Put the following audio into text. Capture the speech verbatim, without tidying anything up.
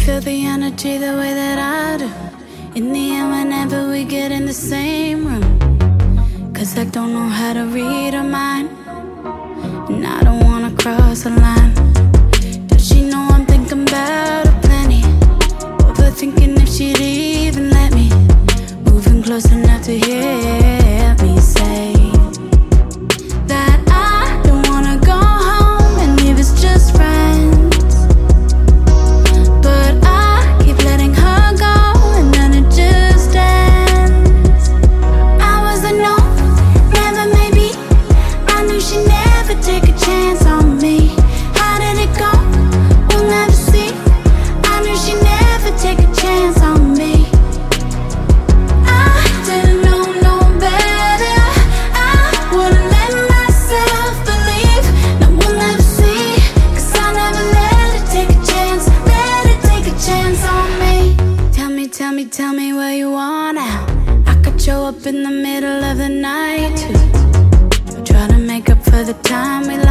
feel the energy the way that I do? In the end, whenever we get in the same room, cause I don't know how to read her mind, and I don't wanna cross a line. Does she know I'm thinking about her plenty? Overthinking if she'd even let me, moving close enough to hear me say that I don't wanna go home and leave us just friends, but I keep letting her go and then it just ends. I was a no, never maybe. I knew she'd never take a chance on me. How did it go? We'll never see. I knew she'd never take a chance on me. I didn't know no better. I wouldn't let myself believe. No, we'll never see, cause I never let her take a chance. Let her take a chance on me. Tell me, tell me, tell me where you are now. I could show up in the middle of the night too. Try to make up for the time we